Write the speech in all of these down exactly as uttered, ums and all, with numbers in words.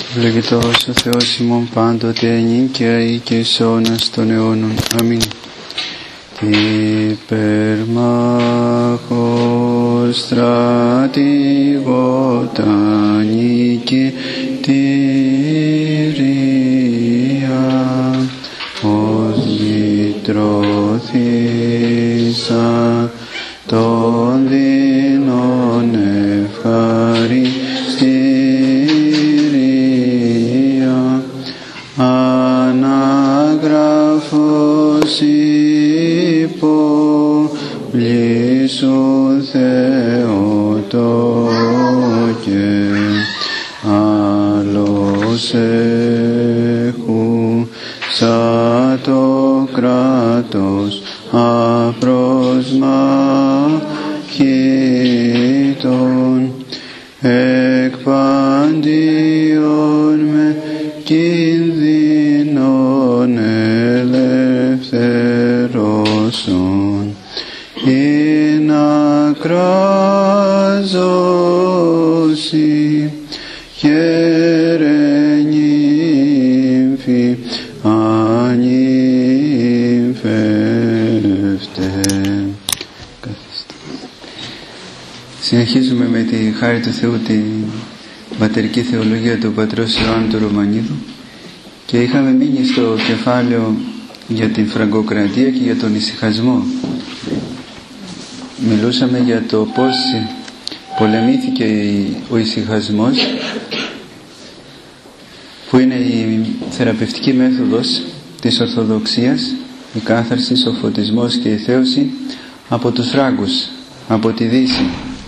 Ευλογητός ο Θεός ημών πάντοτε νυν και αεί και εις αιώνας των αιώνων. Αμήν. Τι περμάχος στρατηγότα νικητήρια, ως λυτρωθήσα των δεινών ευχαριστήρια, αναγράφος υπόβλησου Θεοτόκε, άλλος έχου σαν το κράτος απροσμάχητον, εκ παντίον με κινδύνων ελευθερώσον, ή να κράζωσι χαίρε νύμφη ανύμφευτε. Συνεχίζουμε με τη χάρη του Θεού την πατερική θεολογία του πατρός Ιωάννου του Ρωμανίδου και είχαμε μείνει στο κεφάλαιο για την φραγκοκρατία και για τον ησυχασμό. Μιλούσαμε για το πώς πολεμήθηκε ο ησυχασμός, που είναι η θεραπευτική μέθοδος της Ορθοδοξίας, η κάθαρση, ο φωτισμός και η θέωση από τους φράγκους, από τη Δύση.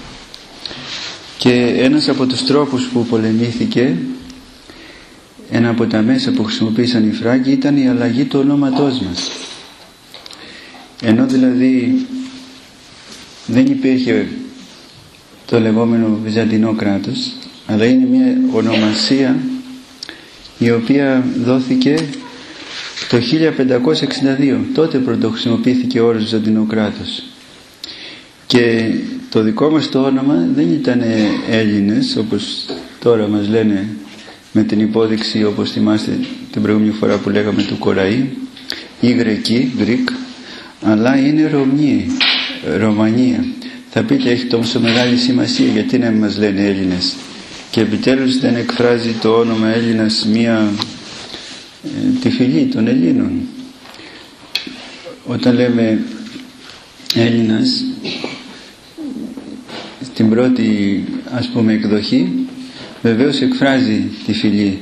Και ένας από τους τρόπους που πολεμήθηκε, ένα από τα μέσα που χρησιμοποίησαν οι φράγκοι, ήταν η αλλαγή του ονόματός μας. Ενώ δηλαδή δεν υπήρχε το λεγόμενο Βυζαντινό κράτος, αλλά είναι μια ονομασία η οποία δόθηκε το χίλια πεντακόσια εξήντα δύο. Τότε πρωτοχρησιμοποιήθηκε ο όρος Βυζαντινό κράτος. Και το δικό μας το όνομα δεν ήταν Έλληνες, όπως τώρα μας λένε με την υπόδειξη, όπως θυμάστε την προηγούμενη φορά που λέγαμε του Κοραή, ή Γρεκοί, Greek, αλλά είναι Ρωμιοί, Ρωμανία. Θα πείτε, έχει τόσο μεγάλη σημασία, γιατί να μας λένε Έλληνες? Και επιτέλους δεν εκφράζει το όνομα Έλληνας μία ε, τη φυλή των Ελλήνων? Όταν λέμε Έλληνας στην πρώτη, ας πούμε, εκδοχή, βεβαίως εκφράζει τη φυλή,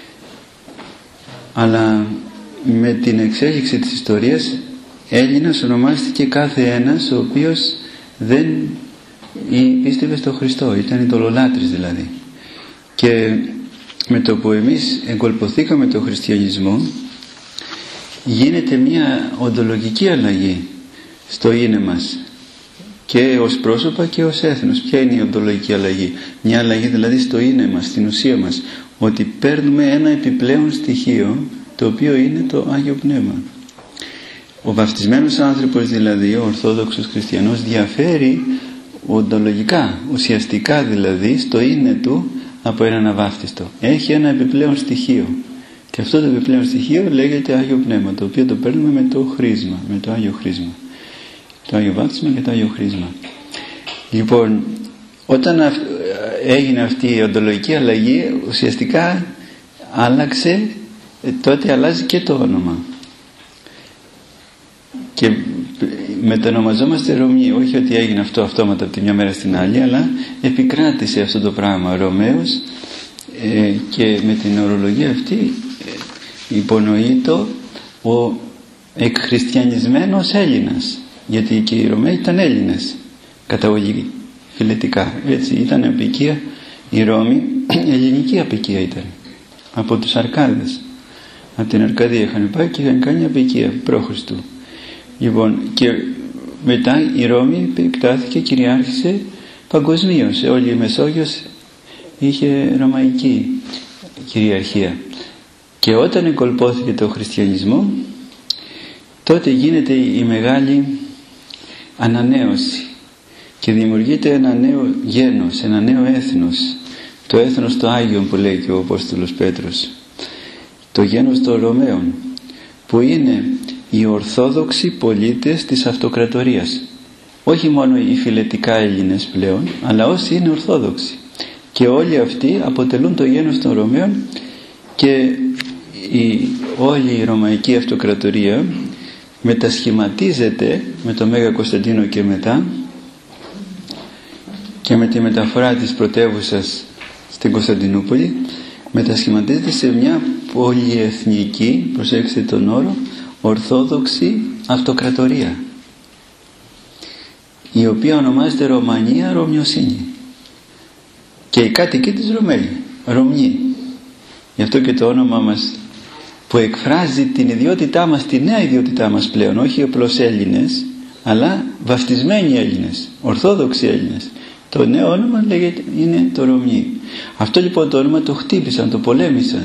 αλλά με την εξέλιξη της ιστορίας Έλληνας ονομάστηκε κάθε ένας ο οποίος δεν πίστευε στο Χριστό, ήταν ειδωλολάτρης δηλαδή. Και με το που εμείς εγκολποθήκαμε τον χριστιανισμό, γίνεται μια οντολογική αλλαγή στο είναι μας, και ως πρόσωπα και ως έθνος. Ποια είναι η οντολογική αλλαγή? Μια αλλαγή δηλαδή στο είναι μας, στην ουσία μας, ότι παίρνουμε ένα επιπλέον στοιχείο, το οποίο είναι το Άγιο Πνεύμα. Ο βαφτισμένος άνθρωπος δηλαδή, ο Ορθόδοξος Χριστιανός, διαφέρει οντολογικά, ουσιαστικά δηλαδή, στο είναι του από έναν αβάφτιστο. Έχει ένα επιπλέον στοιχείο, και αυτό το επιπλέον στοιχείο λέγεται Άγιο Πνεύμα, το οποίο το παίρνουμε με το χρήσμα, με το Άγιο Χρήσμα, το Άγιο Βάπτισμα και το Άγιο Χρήσμα. Λοιπόν, όταν αυ... έγινε αυτή η οντολογική αλλαγή, ουσιαστικά άλλαξε, τότε αλλάζει και το όνομα. Και μετανομαζόμαστε Ρωμιοί, όχι ότι έγινε αυτό αυτόματα από τη μια μέρα στην άλλη, αλλά επικράτησε αυτό το πράγμα Ρωμαίος, ε, και με την ορολογία αυτή ε, υπονοείται ο εκχριστιανισμένος Έλληνας, γιατί και οι Ρωμαίοι ήταν Έλληνες καταγωγή φιλετικά, έτσι ήταν αποικία, η Ρώμη ελληνική αποικία ήταν, από τους Αρκάδες, από την Αρκαδία είχαν πάει και είχαν κάνει αποικία π.Χ. Λοιπόν, και μετά η Ρώμη επεκτάθηκε, κυριάρχησε παγκοσμίως. Όλη η Μεσόγειος είχε ρωμαϊκή κυριαρχία. Και όταν εγκολπώθηκε το χριστιανισμό, τότε γίνεται η μεγάλη ανανέωση και δημιουργείται ένα νέο γένος, ένα νέο έθνος, το έθνος το Άγιον που λέει και ο Απόστολος Πέτρος, το γένος των Ρωμαίων, που είναι οι Ορθόδοξοι πολίτες της Αυτοκρατορίας, όχι μόνο οι φιλετικά Έλληνες πλέον, αλλά όσοι είναι Ορθόδοξοι, και όλοι αυτοί αποτελούν το γένος των Ρωμαίων, και η, όλη η Ρωμαϊκή Αυτοκρατορία μετασχηματίζεται με τον Μέγα Κωνσταντίνο και μετά, και με τη μεταφορά της πρωτεύουσας στην Κωνσταντινούπολη, μετασχηματίζεται σε μια πολυεθνική, προσέξτε τον όρο, Ορθόδοξη Αυτοκρατορία, η οποία ονομάζεται Ρωμανία Ρωμιοσύνη, και οι κάτοικοι της Ρωμαίοι, Ρωμιοί. Γι' αυτό και το όνομα μας που εκφράζει την ιδιότητά μας, τη νέα ιδιότητά μας πλέον, όχι απλώς Έλληνες, αλλά βαφτισμένοι Έλληνες, Ορθόδοξοι Έλληνες. Το νέο όνομα λέγεται, είναι το Ρωμιοί. Αυτό λοιπόν το όνομα το χτύπησαν, το πολέμησαν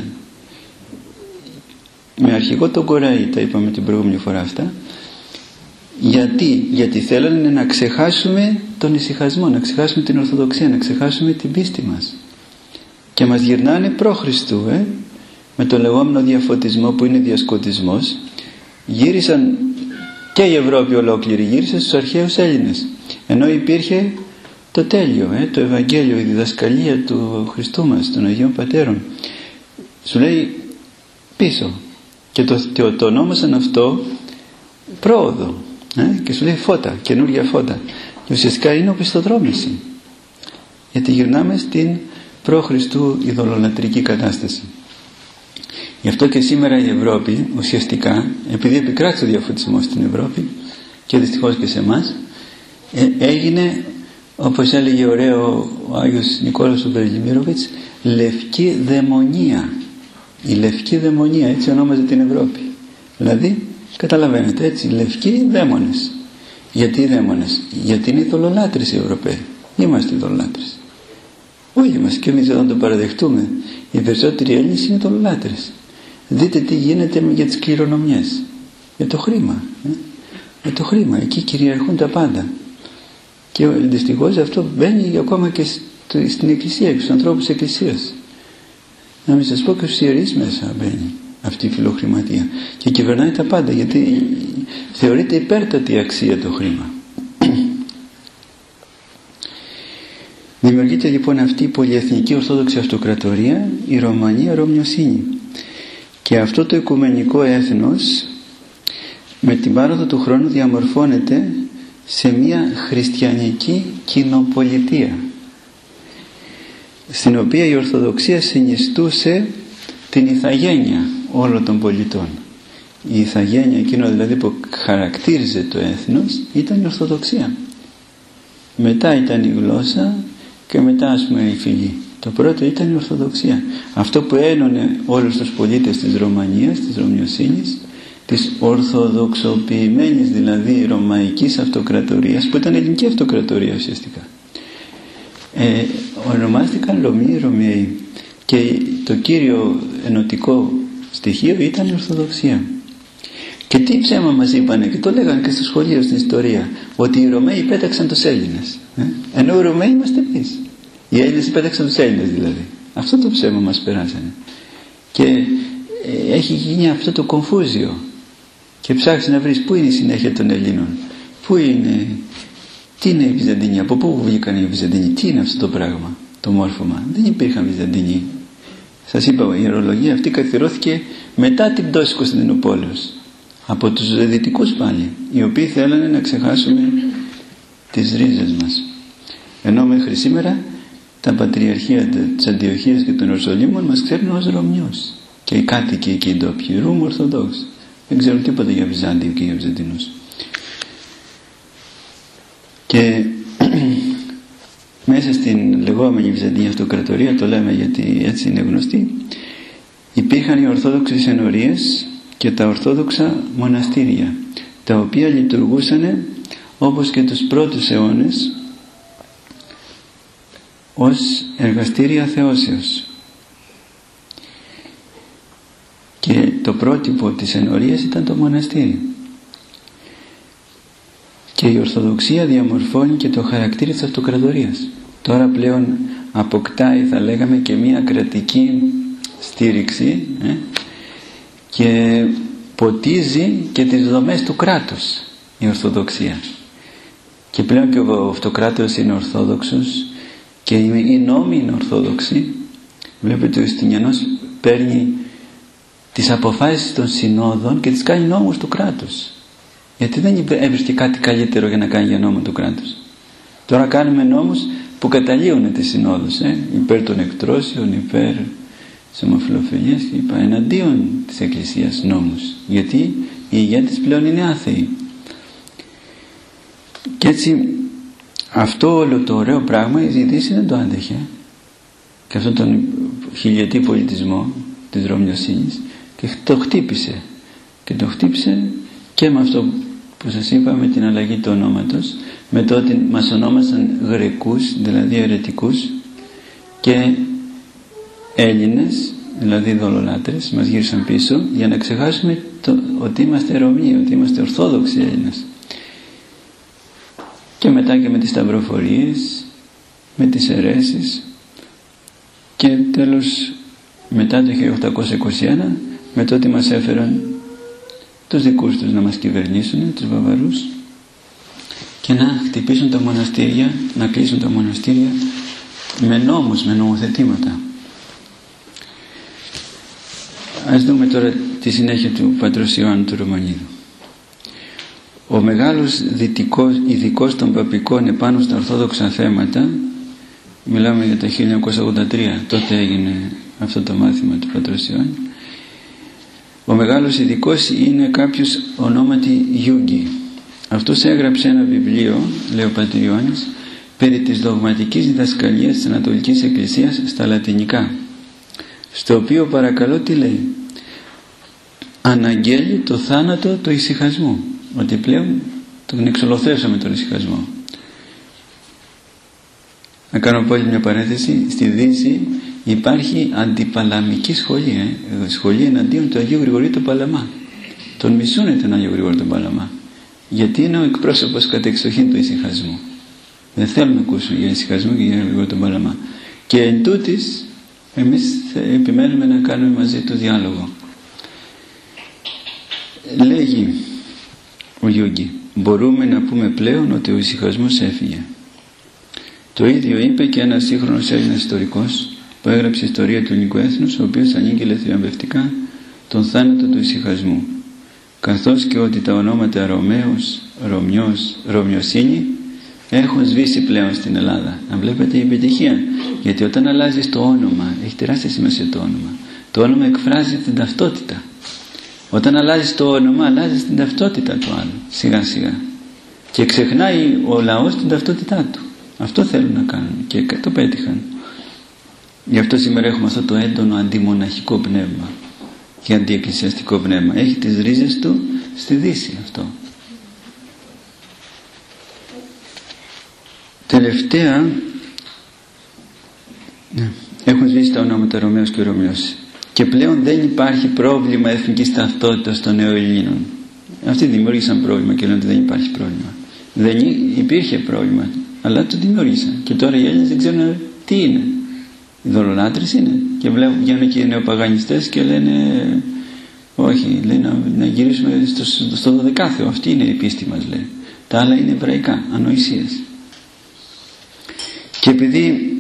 με αρχηγό τον Κοραή, τα είπαμε την προηγούμενη φορά αυτά. Γιατί, γιατί θέλανε να ξεχάσουμε τον ησυχασμό, να ξεχάσουμε την Ορθοδοξία, να ξεχάσουμε την πίστη μας, και μας γυρνάνε προ Χριστού, ε? με τον λεγόμενο διαφωτισμό που είναι διασκοτισμός. Γύρισαν, και η Ευρώπη ολόκληρη γύρισε στους αρχαίους Έλληνες, ενώ υπήρχε το τέλειο, ε? το Ευαγγέλιο, η διδασκαλία του Χριστού μας, των Αγίων Πατέρων. Σου λέει πίσω, και το, το, το ονόμασαν αυτό πρόοδο, ε? και σου λέει φώτα, καινούργια φώτα, και ουσιαστικά είναι οπισθοδρόμηση, γιατί γυρνάμε στην προ Χριστού ειδωλολατρική κατάσταση. Γι' αυτό και σήμερα η Ευρώπη ουσιαστικά, επειδή επικράτησε ο διαφωτισμός στην Ευρώπη και δυστυχώς και σε εμάς, ε, έγινε, όπως έλεγε ωραίο ο Άγιος Νικόλαος ο Βελιμίροβιτς, λευκή δαιμονία. Η λευκή δαιμονία, έτσι ονόμαζε την Ευρώπη. Δηλαδή, καταλαβαίνετε, έτσι, λευκοί δαίμονες. Γιατί οι δαίμονες? Γιατί είναι ειδωλολάτρες οι Ευρωπαίοι. Είμαστε ειδωλολάτρες. Όλοι μας, και εμείς εδώ το παραδεχτούμε. Οι περισσότεροι Έλληνες είναι ειδωλολάτρες. Δείτε τι γίνεται για τις κληρονομιές, για το χρήμα, ε? για το χρήμα, εκεί κυριαρχούν τα πάντα, και δυστυχώς αυτό μπαίνει ακόμα και στην Εκκλησία και στους ανθρώπους της Εκκλησίας. Να μην σας πω και στους ιερείς μέσα μπαίνει αυτή η φιλοχρηματία και κυβερνάει τα πάντα, γιατί θεωρείται υπέρτατη αξία το χρήμα. Δημιουργείται λοιπόν αυτή η πολυεθνική Ορθόδοξη Αυτοκρατορία, η Ρωμανία Ρωμιοσύνη, και αυτό το οικουμενικό έθνος με την πάροδο του χρόνου διαμορφώνεται σε μια χριστιανική κοινοπολιτεία, στην οποία η Ορθοδοξία συνιστούσε την ηθαγένεια όλων των πολιτών. Η ηθαγένεια, εκείνο δηλαδή που χαρακτήριζε το έθνος, ήταν η Ορθοδοξία. Μετά ήταν η γλώσσα και μετά, ας πούμε, η φυλή. Το πρώτο ήταν η Ορθοδοξία. Αυτό που ένωνε όλους τους πολίτες της Ρωμανίας, της Ρωμιοσύνης, της ορθοδοξοποιημένης δηλαδή Ρωμαϊκής Αυτοκρατορίας, που ήταν ελληνική αυτοκρατορία ουσιαστικά. Ε, ονομάστηκαν Ρωμαίοι Ρωμαίοι, και το κύριο ενωτικό στοιχείο ήταν η Ορθοδοξία. Και τι ψέμα μας είπανε, και το λέγανε και στο σχολείο στην ιστορία, ότι οι Ρωμαίοι πέταξαν τους Έλληνες, ε? ενώ οι Ρωμαίοι είμαστε εμείς. Οι Έλληνες πέταξαν τους Έλληνες δηλαδή. Αυτό το ψέμα μας περάσανε. Και ε, έχει γίνει αυτό το κομφούζιο, και ψάχνεις να βρεις πού είναι η συνέχεια των Ελλήνων, πού είναι, τι είναι η Βυζαντινή, από πού βγήκαν οι Βυζαντινοί, τι είναι αυτό το πράγμα, το μόρφωμα. Δεν υπήρχαν Βυζαντινοί. Σας είπα, η ιερολογία αυτή καθιερώθηκε μετά την πτώση Κωνσταντινούπολεως, από τους δυτικούς πάλι, οι οποίοι θέλανε να ξεχάσουμε τις ρίζες μας. Ενώ μέχρι σήμερα τα πατριαρχία της Αντιοχίας και των Ιεροσολύμων μας ξέρουν ως Ρωμιούς, και οι κάτοικοι εκεί οι ντόπιοι, Ρώμ Ορθοδόξοι, δεν ξέρουν τίποτα για Βυζάντιο και για Βυζαντινούς. Και μέσα στην λεγόμενη Βυζαντινή Αυτοκρατορία, το λέμε γιατί έτσι είναι γνωστή, υπήρχαν οι Ορθόδοξες ενορίες και τα Ορθόδοξα μοναστήρια, τα οποία λειτουργούσαν όπως και τους πρώτους αιώνες ως εργαστήρια θεώσεως. Και το πρότυπο της ενορίας ήταν το μοναστήρι. Και η Ορθοδοξία διαμορφώνει και το χαρακτήρα της αυτοκρατορίας. Τώρα πλέον αποκτάει, θα λέγαμε, και μία κρατική στήριξη ε, και ποτίζει και τις δομές του κράτους η Ορθοδοξία. Και πλέον και ο αυτοκράτορας είναι Ορθόδοξος και οι νόμοι είναι Ορθόδοξοι. Βλέπετε ο Ιουστινιανός παίρνει τις αποφάσεις των συνόδων και τις κάνει νόμους του κράτους, γιατί δεν έβρισκε κάτι καλύτερο για να κάνει για νόμο του κράτους. Τώρα κάνουμε νόμους που καταλύουν τις συνόδους ε, υπέρ των εκτρώσεων, υπέρ της ομοφυλοφιλίας και είπα, εναντίον της Εκκλησίας νόμους, γιατί οι ηγέτες πλέον είναι άθεοι. Και έτσι αυτό όλο το ωραίο πράγμα η Δύση δεν το άντεχε, και αυτόν τον χιλιετή πολιτισμό της Ρωμιοσύνης, και το χτύπησε και το χτύπησε και με αυτό που σας είπα, με την αλλαγή του ονόματος, με το ότι μας ονόμασαν Γρεκούς, δηλαδή αιρετικούς, και Έλληνες, δηλαδή δολολάτρες, μας γύρισαν πίσω για να ξεχάσουμε το, ότι είμαστε Ρωμαίοι, ότι είμαστε Ορθόδοξοι Έλληνες. Και μετά και με τις σταυροφορίες, με τις αιρέσεις, και τέλος μετά το χίλια οκτακόσια είκοσι ένα, με το ότι μας έφεραν τους δικούς τους να μας κυβερνήσουν, τους Βαβαρούς, και να χτυπήσουν τα μοναστήρια, να κλείσουν τα μοναστήρια με νόμους, με νομοθετήματα. Ας δούμε τώρα τη συνέχεια του πατρός Ιωάννου του Ρωμανίδου. Ο μεγάλος δυτικός ειδικός των παπικών επάνω στα ορθόδοξα θέματα, μιλάμε για το χίλια εννιακόσια ογδόντα τρία, τότε έγινε αυτό το μάθημα του πατρός Ιωάννου. Ο μεγάλος ειδικός είναι κάποιος ονόματι Γιούγκη. Αυτός έγραψε ένα βιβλίο, λέει ο πατήρ Ιωάννης, περί της δογματικής διδασκαλίας της Ανατολικής Εκκλησίας στα λατινικά, στο οποίο παρακαλώ τι λέει, αναγγέλει το θάνατο του ησυχασμού, ότι πλέον τον εξολοθρεύσαμε τον ησυχασμό. Να κάνω από άλλη μια παρένθεση, στη Δύση υπάρχει αντιπαλαμική σχολή, ε, σχολή εναντίον του Αγίου Γρηγορίου του Παλαμά. Τον μισούνε τον Αγίου Γρηγορίου του Παλαμά, γιατί είναι ο εκπρόσωπος κατεξοχήν του ησυχασμού. Δεν θέλουμε να ακούσουμε για ησυχασμό και για Γρηγόριο του Παλαμά. Και εν τούτης, εμείς επιμένουμε να κάνουμε μαζί του διάλογο. Λέγει ο Γιούγκη, μπορούμε να πούμε πλέον ότι ο ησυχασμός έφυγε. Το ίδιο είπε και ένας σύγχρονος Έλληνας ιστορικός που έγραψε ιστορία του ελληνικού έθνους, ο οποίος ανήγγειλε θριαμβευτικά τον θάνατο του ησυχασμού, καθώς και ότι τα ονόματα Ρωμαίος, Ρωμιός, Ρωμιοσύνη έχουν σβήσει πλέον στην Ελλάδα. Να βλέπετε η επιτυχία, γιατί όταν αλλάζεις το όνομα, έχει τεράστια σημασία το όνομα. Το όνομα εκφράζει την ταυτότητα. Όταν αλλάζεις το όνομα, αλλάζεις την ταυτότητα του άλλου, σιγά σιγά, και ξεχνάει ο λαός την ταυτότητά του. Αυτό θέλουν να κάνουν και το πέτυχαν. Γι' αυτό σήμερα έχουμε αυτό το έντονο αντιμοναχικό πνεύμα και αντιεκκλησιαστικό πνεύμα. Έχει τις ρίζες του στη Δύση αυτό. Τελευταία, ναι, έχουν σβήσει τα ονόματα Ρωμαίος και Ρωμιός και πλέον δεν υπάρχει πρόβλημα εθνικής ταυτότητας των νεοελλήνων. Αυτοί δημιούργησαν πρόβλημα και λένε ότι δεν υπάρχει πρόβλημα. Δεν υπήρχε πρόβλημα, αλλά το δημιούργησαν και τώρα οι Έλληνες δεν ξέρουν τι είναι. Οι δολολάτρες είναι, και βλέπουν, βγαίνουν και οι νεοπαγανιστές και λένε όχι, λέει να, να γυρίσουμε στο, στο δωδεκάθεο. Αυτή είναι η πίστη μας, λέει. Τα άλλα είναι εβραϊκά, ανοησίες. Και επειδή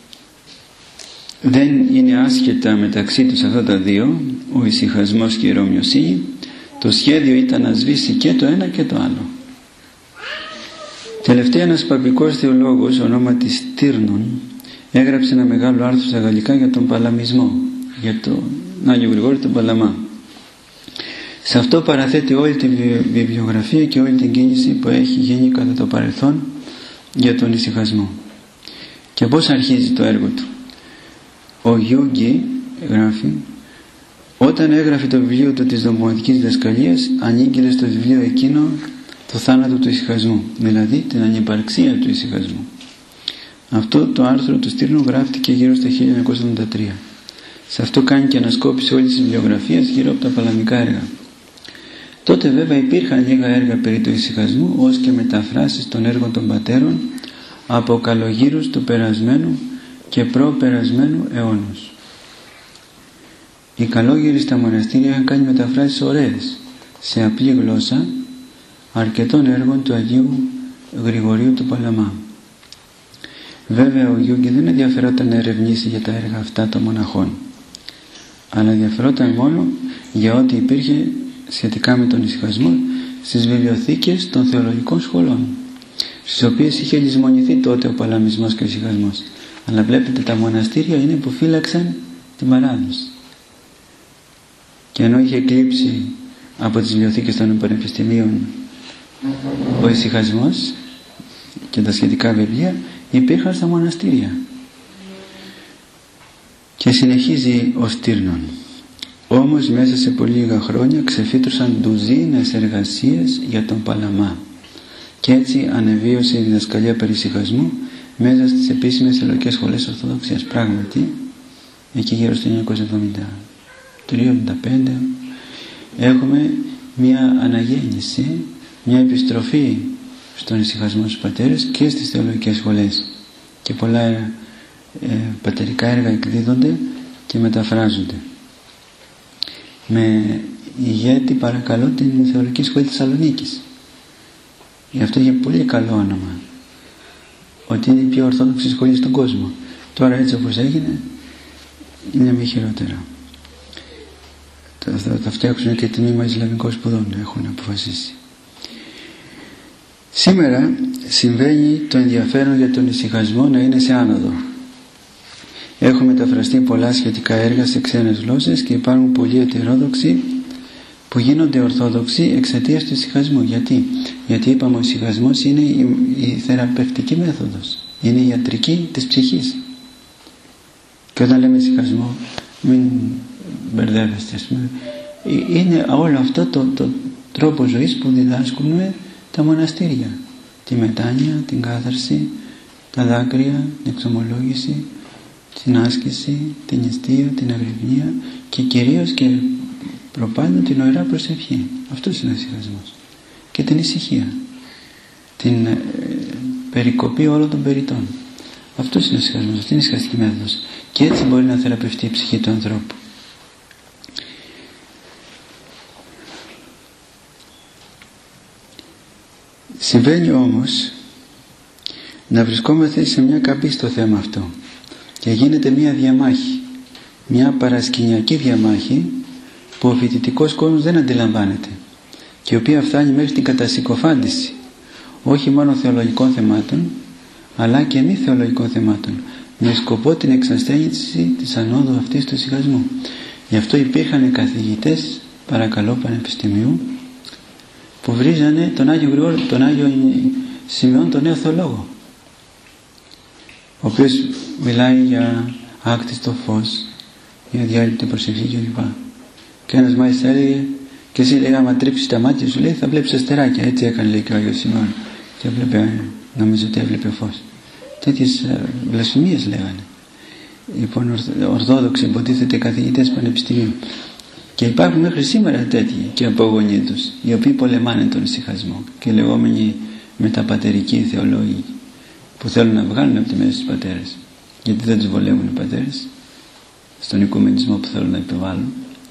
δεν είναι άσχετα μεταξύ τους αυτά τα δύο, ο ησυχασμός και η ρωμιοσύνη, το σχέδιο ήταν να σβήσει και το ένα και το άλλο. Τελευταία ένας παπικός θεολόγος ονόματι Στύρνων έγραψε ένα μεγάλο άρθρο στα γαλλικά για τον παλαμισμό, για τον Άγιο Γρηγόριο τον Παλαμά. Σε αυτό παραθέτει όλη τη βιβλιογραφία και όλη την κίνηση που έχει γίνει κατά το παρελθόν για τον ησυχασμό. Και πώς αρχίζει το έργο του. Ο Γιούγκη γράφει, όταν έγραφε το βιβλίο του της δογματικής διδασκαλίας, ανήγγειλε στο βιβλίο εκείνο το θάνατο του ησυχασμού, δηλαδή την ανυπαρξία του ησυχασμού. Αυτό το άρθρο του Στύρνου γράφτηκε γύρω στα χίλια εννιακόσια εβδομήντα τρία. Σε αυτό κάνει και ανασκόπηση όλης της βιβλιογραφίας γύρω από τα παλαμικά έργα. Τότε βέβαια υπήρχαν λίγα έργα περί του ησυχασμού, ως και μεταφράσεις των έργων των πατέρων από καλογύρους του περασμένου και προπερασμένου αιώνος. Οι καλόγεροι στα μοναστήρια είχαν κάνει μεταφράσεις ωραίες σε απλή γλώσσα αρκετών έργων του Αγίου Γρηγορίου του Παλαμά. Βέβαια ο Γιούγκη δεν ενδιαφερόταν να ερευνήσει για τα έργα αυτά των μοναχών, αλλά ενδιαφερόταν μόνο για ό,τι υπήρχε σχετικά με τον ησυχασμό στις βιβλιοθήκες των θεολογικών σχολών, στις οποίες είχε λησμονηθεί τότε ο παλαμισμός και ο ησυχασμός. Αλλά βλέπετε, τα μοναστήρια είναι που φύλαξαν την παράδοση. Και ενώ είχε εκλείψει από τις βιβλιοθήκες των πανεπιστημίων ο ησυχασμός και τα σχετικά βιβλία, υπήρχαν στα μοναστήρια. Και συνεχίζει ο Στύρνων. Όμως μέσα σε πολύ λίγα χρόνια ξεφύτρωσαν ντουζίνες εργασίες για τον Παλαμά, και έτσι ανεβίωσε η διδασκαλία περί ησυχασμού μέσα στις επίσημες θεολογικές σχολές Ορθοδοξίας. Πράγματι, εκεί γύρω στο χίλια εννιακόσια εβδομήντα τρία εβδομήντα πέντε έχουμε μια αναγέννηση, μια επιστροφή στον ησυχασμό στους πατέρες και στις θεολογικές σχολές, και πολλά ε, πατερικά έργα εκδίδονται και μεταφράζονται. Με ηγέτη, παρακαλώ, την Θεολογική Σχολή της Θεσσαλονίκης. Γι' αυτό είχε πολύ καλό όνομα, ότι είναι η πιο ορθόδοξη σχολή στον κόσμο. Τώρα έτσι όπως έγινε, είναι μη χειρότερα. Θα, θα φτιάξουν και τμήμα Ισλαμικών σπουδών, έχουν αποφασίσει. Σήμερα συμβαίνει το ενδιαφέρον για τον ησυχασμό να είναι σε άνοδο. Έχουν μεταφραστεί πολλά σχετικά έργα σε ξένες γλώσσες και υπάρχουν πολλοί ετερόδοξοι που γίνονται ορθόδοξοι εξαιτίας του ησυχασμού. Γιατί? Γιατί είπαμε, ο ησυχασμός είναι η, η θεραπευτική μέθοδος, είναι η ιατρική της ψυχής. Και όταν λέμε ησυχασμό, μην μπερδεύεστε, είναι όλο αυτό το, το τρόπο ζωής που διδάσκουν τα μοναστήρια. Τη μετάνοια, την κάθαρση, τα δάκρυα, την εξομολόγηση, την άσκηση, την νηστεία, την αγρυπνία και κυρίως και προπάντων την ωραία προσευχή. Αυτός είναι ο ησυχασμός. Και την ησυχία, την ε, περικοπή όλων των περιττών. Αυτός είναι ο ησυχασμός, αυτή είναι η ησυχαστική μέθοδος. Και έτσι μπορεί να θεραπευτεί η ψυχή του ανθρώπου. Συμβαίνει όμως να βρισκόμαστε σε μια καμπή στο θέμα αυτό και γίνεται μια διαμάχη, μια παρασκηνιακή διαμάχη που ο φοιτητικός κόσμος δεν αντιλαμβάνεται και η οποία φτάνει μέχρι την κατασυκοφάντηση όχι μόνο θεολογικών θεμάτων αλλά και μη θεολογικών θεμάτων, με σκοπό την εξασθένηση της ανόδου αυτής του ησυχασμού. Γι' αυτό υπήρχαν καθηγητές, παρακαλώ, πανεπιστημίου, που βρίζανε τον Άγιο Γρηγόριο, τον Άγιο Σημειών, τον νέο θεολόγο, ο οποίος μιλάει για άκτιστο φως, για διάλειπτη προσευχή κλπ. Και ένας μάλιστα έλεγε, και εσύ λέει, άμα τρίψεις τα μάτια σου, λέει, θα βλέπεις αστεράκια. Έτσι έκανε, λέει, και ο Άγιος Σημειών, και έβλεπε, νομίζω ότι έβλεπε φως. Τέτοιες βλασφημίες λέγανε. Λοιπόν, ορθόδοξοι υποτίθεται καθηγητές πανεπιστημίου. Και υπάρχουν μέχρι σήμερα τέτοιοι και απόγονοι τους, οι οποίοι πολεμάνε τον ησυχασμό και λεγόμενοι μεταπατερικοί θεολόγοι που θέλουν να βγάλουν από τη μέση τους πατέρες, γιατί δεν τους βολεύουν οι πατέρες στον οικουμενισμό που θέλουν να επιβάλλουν.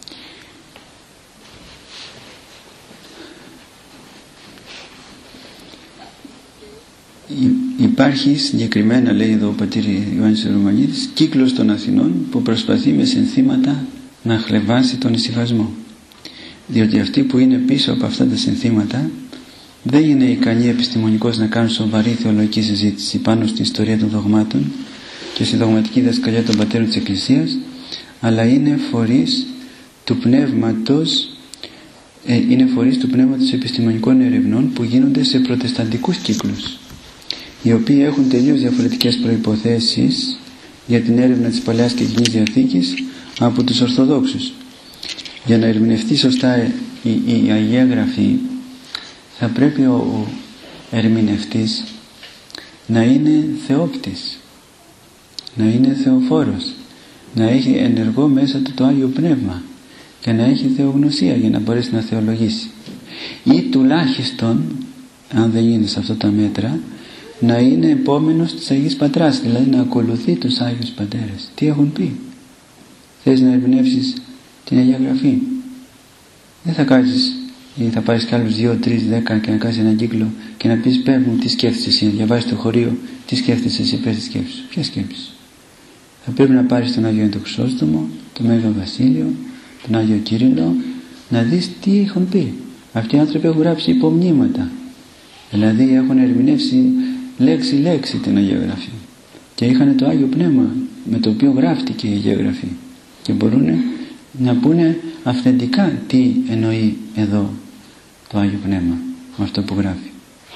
Υπάρχει συγκεκριμένα, λέει εδώ ο πατήρ Ιωάννης Ρουμανίδης, κύκλος των Αθηνών που προσπαθεί με συνθήματα να χλεβάσει τον ησυχασμό, διότι αυτοί που είναι πίσω από αυτά τα συνθήματα δεν είναι ικανοί επιστημονικώς να κάνουν σοβαρή θεολογική συζήτηση πάνω στην ιστορία των δογμάτων και στη δογματική διδασκαλία των πατέρων της Εκκλησίας, αλλά είναι φορείς του πνεύματος ε, είναι φορείς του πνεύματος επιστημονικών ερευνών που γίνονται σε προτεσταντικούς κύκλους, οι οποίοι έχουν τελείως διαφορετικές προϋποθέσεις για την έρευνα της Παλαιάς και Κοινής Διαθήκης από τους Ορθοδόξους. Για να ερμηνευτεί σωστά η, η, η Αγία Γραφή θα πρέπει ο, ο ερμηνευτής να είναι θεόπτης, να είναι θεοφόρος, να έχει ενεργό μέσα του το Άγιο Πνεύμα και να έχει θεογνωσία για να μπορέσει να θεολογήσει, ή τουλάχιστον, αν δεν είναι σε αυτά τα μέτρα, να είναι επόμενος της Αγίας Πατράς, δηλαδή να ακολουθεί τους Άγιους Πατέρες. Τι έχουν πει? Θες να ερμηνεύσεις την Αγία Γραφή? Δεν θα κάτσεις ή θα πάρεις κι άλλους δύο, τρεις, δέκα και να κάνεις έναν κύκλο και να πεις πες μου τι σκέφτεσαι εσύ, να διαβάσεις το χωρίο, τι σκέφτεσαι εσύ, πες τη σκέψη σου. Ποια σκέψη? Θα πρέπει να πάρεις τον Άγιο Εντοξόστομο, τον Μέγα Βασίλειο, τον Άγιο Κύριλλο, να δεις τι έχουν πει. Αυτοί οι άνθρωποι έχουν γράψει υπομνήματα, δηλαδή έχουν ερμηνεύσει λέξη λέξη την Αγία Γραφή και είχαν το Άγιο Πνεύμα με το οποίο γράφτηκε η Αγία Γραφή και μπορούν να πούνε αυθεντικά τι εννοεί εδώ το Άγιο Πνεύμα με αυτό που γράφει.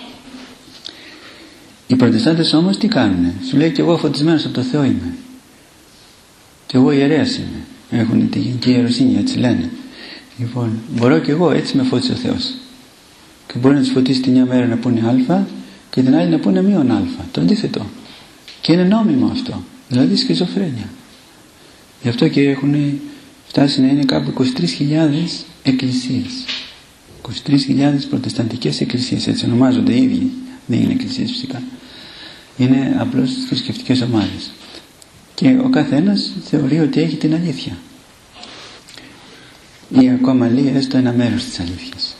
Οι Προτεστάντες όμως τι κάνουνε? Σου λέει και εγώ φωτισμένος από το Θεό είμαι και εγώ ιερέας είμαι, έχουν τη γενική ιεροσύνη, έτσι λένε. Λοιπόν, μπορώ και εγώ, έτσι με φώτισε ο Θεός, και μπορεί να τους φωτίσει τη μια μέρα να πούνε α και την άλλη να πούνε μείον α, το αντίθετο, και είναι νόμιμο αυτό, δηλαδή σχιζοφρένεια. Γι' αυτό και έχουν φτάσει να είναι κάπου είκοσι τρεις χιλιάδες εκκλησίες, είκοσι τρεις χιλιάδες προτεσταντικές εκκλησίες, έτσι ονομάζονται οι ίδιοι, δεν είναι εκκλησίες φυσικά, είναι απλώς θρησκευτικές ομάδες και ο καθένας θεωρεί ότι έχει την αλήθεια ή ακόμα λέει έστω ένα μέρος της αλήθειας.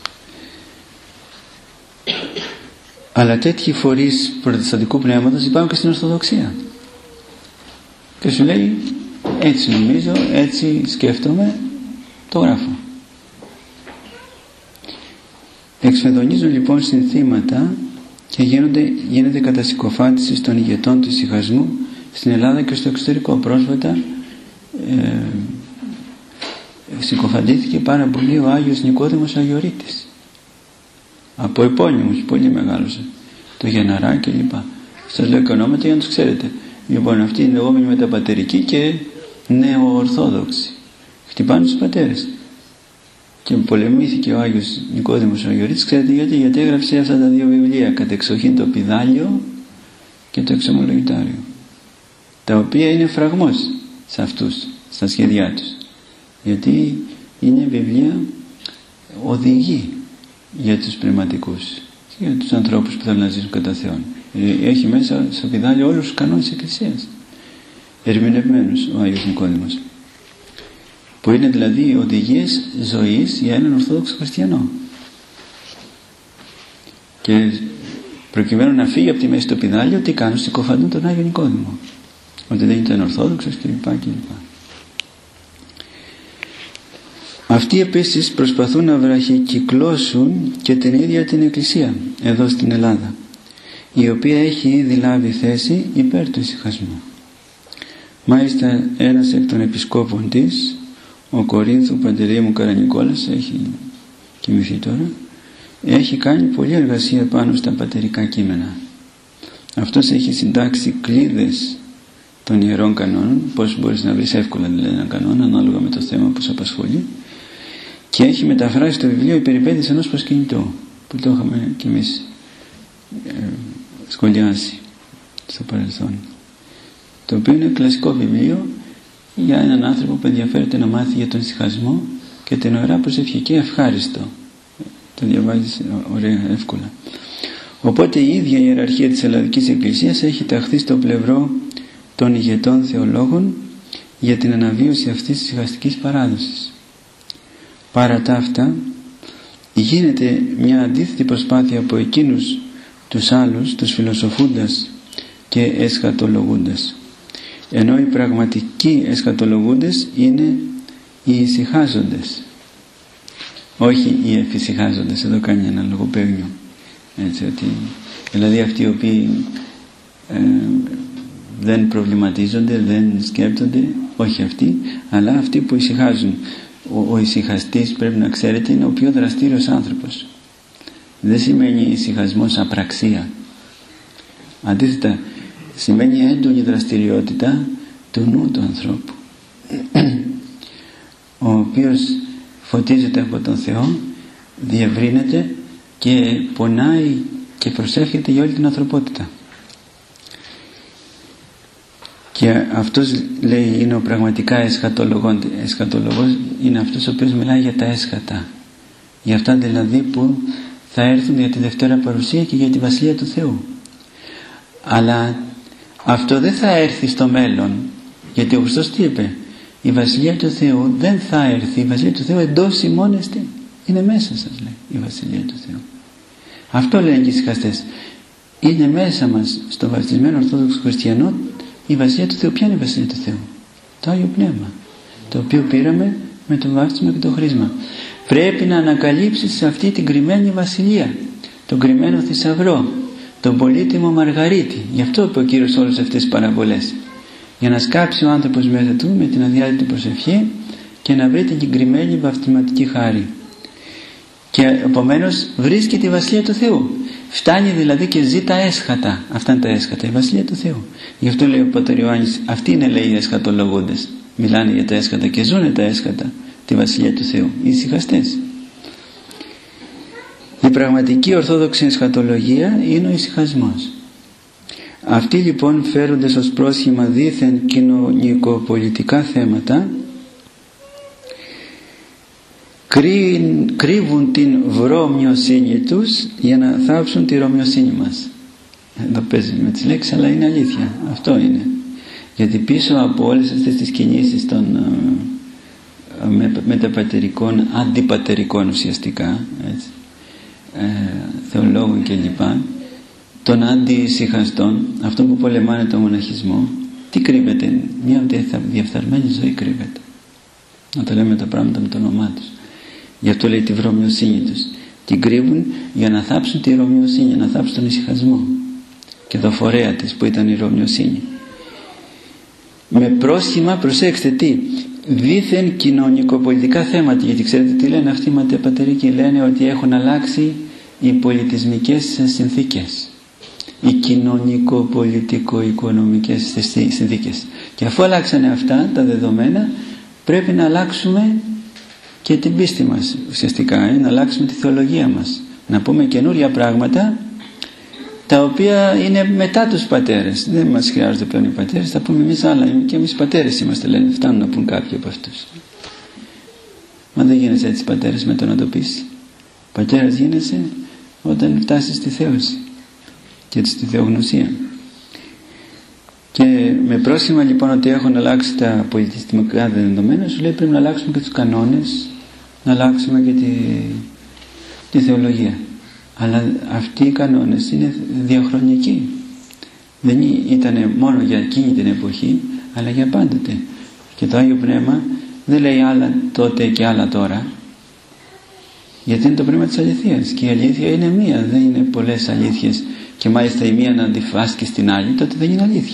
Αλλά τέτοιοι φορείς προτεσταντικού πνεύματος υπάρχουν και στην Ορθοδοξία και σου λέει έτσι νομίζω, έτσι σκέφτομαι, το γράφω. Εξφεδονίζουν λοιπόν συνθήματα και γίνονται, γίνεται κατασυκοφάντηση των ηγετών του ησυχασμού στην Ελλάδα και στο εξωτερικό. Πρόσφατα ε, συκοφαντήθηκε πάρα πολύ ο Άγιος Νικόδημος Αγιορείτης από επώνυμους, πολύ μεγάλος, το Γεναρά και λοιπά. Σας λέω και ονόματα για να τους ξέρετε. Λοιπόν, αυτοί είναι λεγόμενοι μεταπατερικοί και νεοορθόδοξοι, χτυπάνε τους πατέρες και πολεμήθηκε ο Άγιος Νικόδημος Αγιορείτης. Ξέρετε γιατί? Γιατί έγραψε αυτά τα δύο βιβλία, κατεξοχήν το Πηδάλιο και το Εξομολογητάριο, τα οποία είναι φραγμός σε αυτούς, στα σχέδιά τους, γιατί είναι βιβλία οδηγή για τους πνευματικούς και για τους ανθρώπους που θέλουν να ζήσουν κατά Θεόν. Έχει μέσα στο Πηδάλιο όλους τους κανόνες της Εκκλησίας ερμηνευμένους ο Άγιος Νικόδημος, που είναι δηλαδή οδηγίες ζωής για έναν Ορθόδοξο χριστιανό, και προκειμένου να φύγει από τη μέση το Πηδάλιο, τι κάνουν? Συκοφαντούν τον Άγιο Νικόδημο ότι δεν ήταν Ορθόδοξος κλπ. κλπ. Αυτοί επίσης προσπαθούν να βραχικυκλώσουν και την ίδια την Εκκλησία εδώ στην Ελλάδα, η οποία έχει ήδη λάβει θέση υπέρ του ησυχασμού. Μάλιστα ένας εκ των επισκόπων της, ο Κορίνθου Παντελεήμου Καρανικόλας, έχει κοιμηθεί τώρα, έχει κάνει πολλή εργασία πάνω στα πατερικά κείμενα. Αυτός έχει συντάξει κλίδες των ιερών κανόνων, πώς μπορείς να βρεις εύκολα δηλαδή έναν κανόνα ανάλογα με το θέμα που σε απασχολεί, και έχει μεταφράσει το βιβλίο «Οι περιπέτειες ενός προσκυνητού», που το είχαμε κι εμείς ε, σχολιάσει στο παρελθόν, το οποίο είναι κλασικό βιβλίο για έναν άνθρωπο που ενδιαφέρεται να μάθει για τον ησυχασμό και την ωραία προσευχή, και ευχάριστο, το διαβάζεις ωραία, εύκολα. Οπότε η ίδια η ιεραρχία της Ελλαδικής Εκκλησίας έχει ταχθεί στο πλευρό των ηγετών θεολόγων για την αναβίωση αυτής της ησυχαστικής παράδοσης. Παρά τα αυτά γίνεται μια αντίθετη προσπάθεια από εκείνους τους άλλους, τους φιλοσοφούντας και εσχατολογούντας, ενώ οι πραγματικοί εσχατολογούντες είναι οι ησυχάζοντες, όχι οι εφησυχάζοντες. Εδώ κάνει ένα λογοπαίγνιο, έτσι, ότι δηλαδή αυτοί οι οποίοι ε, δεν προβληματίζονται, δεν σκέπτονται, όχι αυτοί, αλλά αυτοί που ησυχάζουν. Ο, ο ησυχαστής, πρέπει να ξέρετε, είναι ο πιο δραστήριος άνθρωπος. Δεν σημαίνει ησυχασμός απραξία. Αντίθετα, σημαίνει έντονη δραστηριότητα του νου του ανθρώπου, ο οποίος φωτίζεται από τον Θεό, διευρύνεται και πονάει και προσεύχεται για όλη την ανθρωπότητα. Και αυτός, λέει, είναι ο πραγματικά εσχατολογός, είναι αυτός ο οποίος μιλάει για τα έσχατα, για αυτά δηλαδή που θα έρθουν για τη Δευτέρα Παρουσία και για τη Βασιλεία του Θεού. Αλλά αυτό δεν θα έρθει στο μέλλον, γιατί ο Χριστός τι είπε? Η Βασιλεία του Θεού δεν θα έρθει, η Βασιλεία του Θεού εντός ημών εστί. Είναι μέσα σας, λέει, η Βασιλεία του Θεού. Αυτό λένε και οι ησυχαστές. Είναι μέσα μας, στο βαπτισμένο Ορθόδοξο Χριστιανό, η Βασιλεία του Θεού. Ποια είναι η Βασιλεία του Θεού? Το Άγιο Πνεύμα, το οποίο πήραμε με το βάπτισμα και το χρήσμα. Πρέπει να ανακαλύψεις σε αυτή την κρυμμένη βασιλεία, τον κρυμμένο θησαυρό, τον πολύτιμο Μαργαρίτη. Γι' αυτό είπε ο Κύριος όλες αυτές τις παραβολές, για να σκάψει ο άνθρωπος μέσα του με την αδιάλειπτη προσευχή και να βρει την κρυμμένη βαπτισματική χάρη. Και επομένως βρίσκει τη Βασιλεία του Θεού. Φτάνει δηλαδή και ζει τα έσχατα. Αυτά είναι τα έσχατα, η Βασιλεία του Θεού. Γι' αυτό λέει ο Πατέρ Ιωάννης, αυτοί είναι, λέει, οι εσχατολογούντες. Μιλάνε για τα έσχατα και ζουν τα έσχατα, τη Βασιλεία του Θεού, οι ησυχαστές. Η πραγματική ορθόδοξη εσχατολογία είναι ο ησυχασμός. Αυτοί λοιπόν φέρονται ως πρόσχημα δήθεν κοινωνικοπολιτικά θέματα, κρύβουν την βρωμιοσύνη τους για να θάψουν τη ρωμιοσύνη μας. Εδώ παίζει με τις λέξεις, αλλά είναι αλήθεια. Αυτό είναι. Γιατί πίσω από όλες αυτές τις κινήσεις των με, μεταπατερικών, αντιπατερικών ουσιαστικά, έτσι, ε, θεολόγων κλπ, των αντισυχαστών, αυτών που πολεμάνε τον μοναχισμό, τι κρύβεται? Μια διαφθαρμένη ζωή κρύβεται. Να τα λέμε τα πράγματα με το όνομά τους. Γι' αυτό λέει τη βρωμιοσύνη τους. Την κρύβουν για να θάψουν τη ρωμιοσύνη, να θάψουν τον ησυχασμό και το φορέα της που ήταν η ρωμιοσύνη. Με πρόσχημα, προσέξτε τι, δήθεν κοινωνικοπολιτικά θέματα, γιατί ξέρετε τι λένε αυτοί οι ματαιοπατερικοί? Λένε ότι έχουν αλλάξει οι πολιτισμικές συνθήκες, οι κοινωνικοπολιτικο-οικονομικές συνθήκες, και αφού αλλάξανε αυτά τα δεδομένα, πρέπει να αλλάξουμε και την πίστη μας ουσιαστικά, ε, να αλλάξουμε τη θεολογία μας, να πούμε καινούρια πράγματα τα οποία είναι μετά τους πατέρες. Δεν μας χρειάζονται πλέον οι πατέρες, θα πούμε εμείς άλλα, και εμείς πατέρες είμαστε, λένε, φτάνουν να πούν κάποιοι από αυτούς. Μα δεν γίνεσαι έτσι πατέρες με το να το πεις. Πατέρας γίνεσαι όταν φτάσεις στη θέωση και στη θεογνωσία. Και με πρόσχημα λοιπόν ότι έχουν αλλάξει τα πολιτιστικά δεδομένα, σου λέει πρέπει να αλλάξουμε και τους κανόνες, να αλλάξουμε και τη, τη θεολογία. Αλλά αυτοί οι κανόνες είναι διαχρονικοί. Δεν ήταν μόνο για εκείνη την εποχή, αλλά για πάντοτε. Και το Άγιο Πνεύμα δεν λέει άλλα τότε και άλλα τώρα, γιατί είναι το πνεύμα της αληθείας, και η αλήθεια είναι μία, δεν είναι πολλές αλήθειες, και μάλιστα η μία να αντιφάσκει στην άλλη, τότε δεν είναι αλήθεια.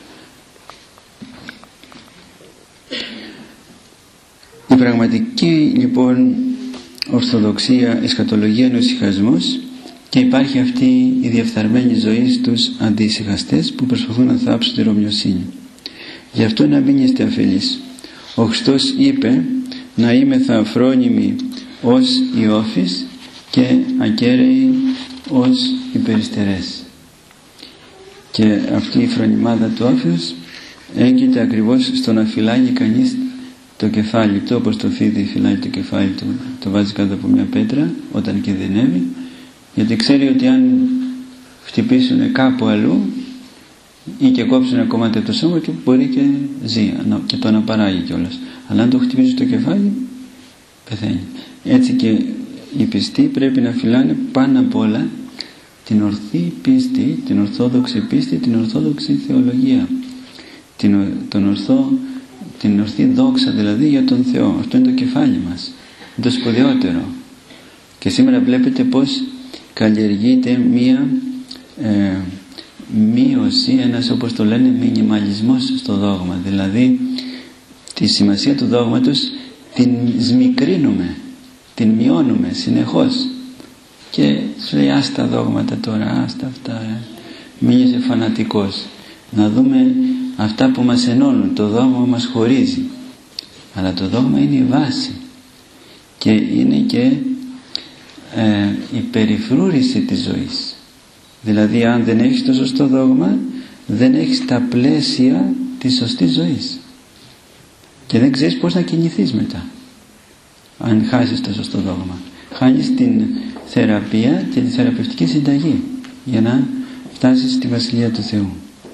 Η πραγματική λοιπόν ορθοδοξία, εσχατολογία είναι ο ησυχασμός, και υπάρχει αυτή η διαφθαρμένη ζωή στους αντισυχαστές που προσπαθούν να θάψουν τη ρωμιοσύνη. Γι' αυτό να μην είστε αφελείς. Ο Χριστός είπε να είμαι θα αφρόνιμοι ως οι όφεις και ακέραιοι ως οι περιστερές. Και αυτή η φρονιμάδα του όφιος έγκυται ακριβώς στο να φυλάγει κανείς το κεφάλι του, όπως το φίδι φυλάει το κεφάλι του, το βάζει κάτω από μια πέτρα όταν κινδυνεύει, γιατί ξέρει ότι αν χτυπήσουν κάπου αλλού ή και κόψουν ένα κομμάτι από το σώμα του, μπορεί και ζει και το αναπαράγει κιόλας. Αλλά αν το χτυπήσει το κεφάλι, πεθαίνει. Έτσι και οι πιστοί πρέπει να φυλάνε πάνω απ' όλα την ορθή πίστη, την ορθόδοξη πίστη, την ορθόδοξη θεολογία, την, τον ορθό, την ορθή δόξα δηλαδή για τον Θεό. Αυτό είναι το κεφάλι μας, είναι το σπουδαιότερο. Και σήμερα βλέπετε πως καλλιεργείται μία ε, μείωση, ένας, όπως το λένε, μινιμαλισμός στο δόγμα. Δηλαδή τη σημασία του δόγματος την σμικρύνουμε, την μειώνουμε συνεχώς, και σου λέει άστα δόγματα τώρα, άστα αυτά, ε. μην είσαι φανατικός, να δούμε αυτά που μας ενώνουν. Το δόγμα μας χωρίζει, αλλά το δόγμα είναι η βάση και είναι και ε, η περιφρούρηση της ζωής. Δηλαδή αν δεν έχεις το σωστό δόγμα, δεν έχεις τα πλαίσια της σωστής ζωής και δεν ξέρεις πώς να κινηθείς μετά. Αν χάσεις το σωστό δόγμα, χάνεις την θεραπεία και τη θεραπευτική συνταγή για να φτάσεις στη Βασιλεία του Θεού.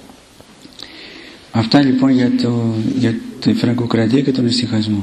Αυτά λοιπόν για, το, για τη Φραγκοκρατία και τον ησυχασμό.